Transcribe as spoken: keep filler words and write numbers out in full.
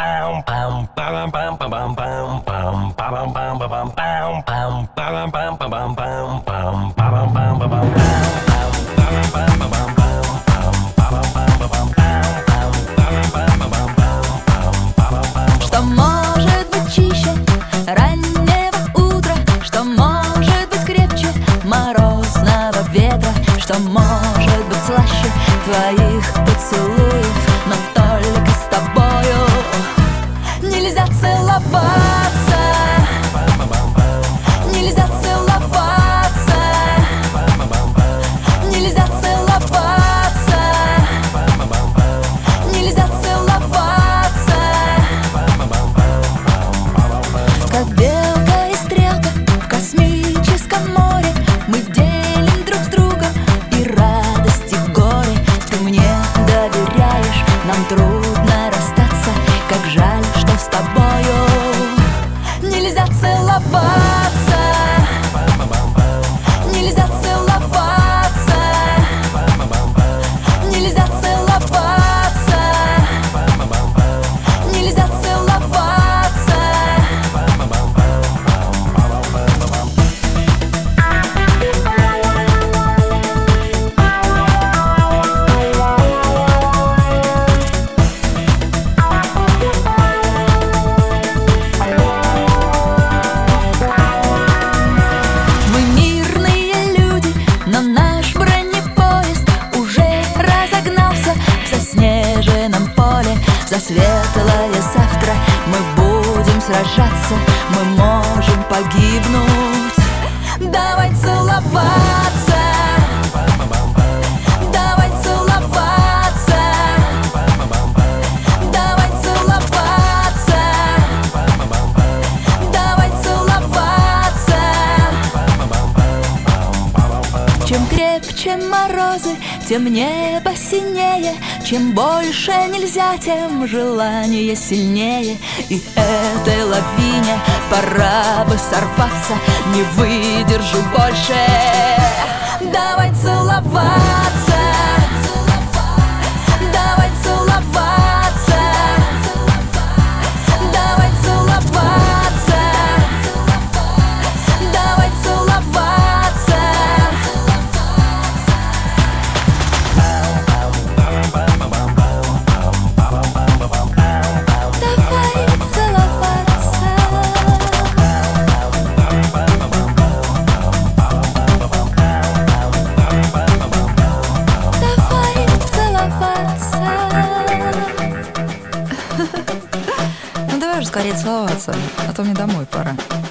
Что может быть чище раннего утра, что может быть крепче морозного ветра, что может быть слаще твоих поцелуев, но только с тобою нельзя целоваться, нельзя целоваться, нельзя целоваться, нельзя целоваться. Как белка и стрелка в космическом море, мы делим друг с другом и радость, и горе. Ты мне доверяешь, нам трудно расстаться. Как жаль, что с тобою нельзя целоваться, нельзя целоваться, нельзя целоваться, нельзя целоваться. Мы мирные люди, но наш бронепоезд уже разогнался в заснеженном поле. За светлое завтра мы будем сражаться, мы можем погибнуть. Давай целоваться, давай целоваться, давай целоваться, давай целоваться. Чем крепче морозы, тем небо синее, чем больше нельзя, тем желание сильнее. И этой лавине пора бы сорваться, не выдержу больше. Давай целоваться, давай целоваться, давай целоваться, давай целоваться. Давай целоваться, давай целоваться. Ну давай уже скорее целоваться, а то мне домой пора.